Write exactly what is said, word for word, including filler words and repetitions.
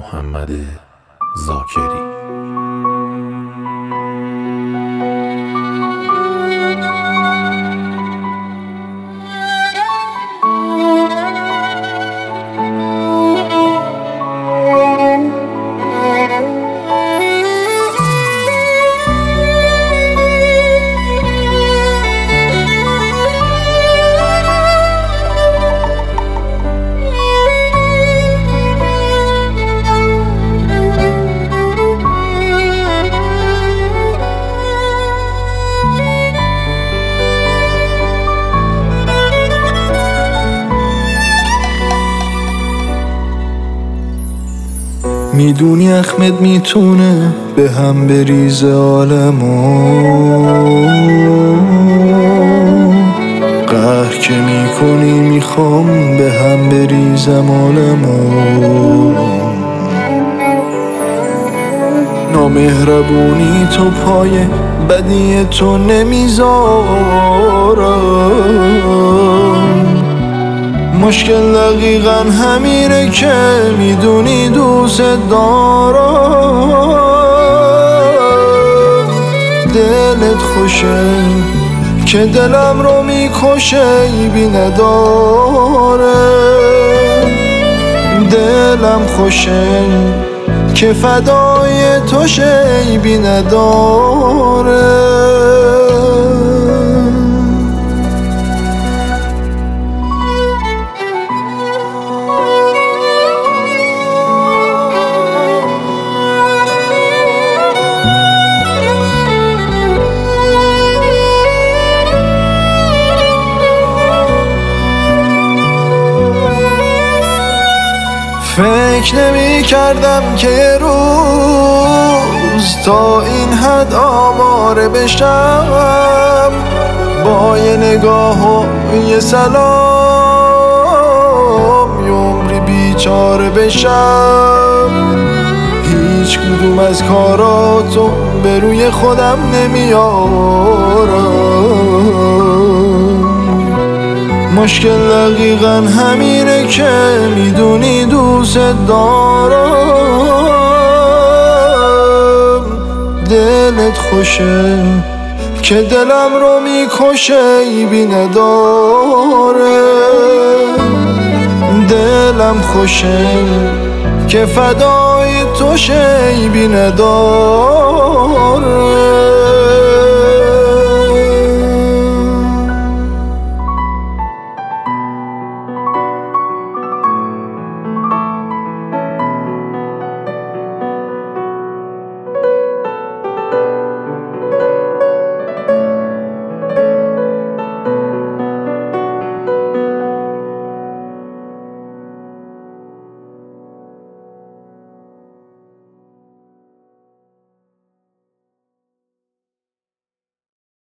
محمد ذاکری. میدونی احمد میتونه به هم بریزه عالمو، قهر که میکنی میخوام به هم بریزم عالمو. نامهربونی تو پای بدی تو نمیذارم، مشکل دقیقا همینه که میدونی دوست دارم. دلت خوشه که دلم رو میکشه ایبی نداره، دلم خوشه که فدای تو شیبی نداره. فکر نمی کردم که یه روز تا این حد آواره بشم، با یه نگاه و یه سلام یه عمری بیچاره بشم. هیچ کدوم از کاراتو به روی خودم نمیارم، مشکل دقیقا همینه که میدونی دوست دارم. دلت خوشه که دلم رو میکشه ایبی نداره، دلم خوشه که فدای تو شیبی نداره.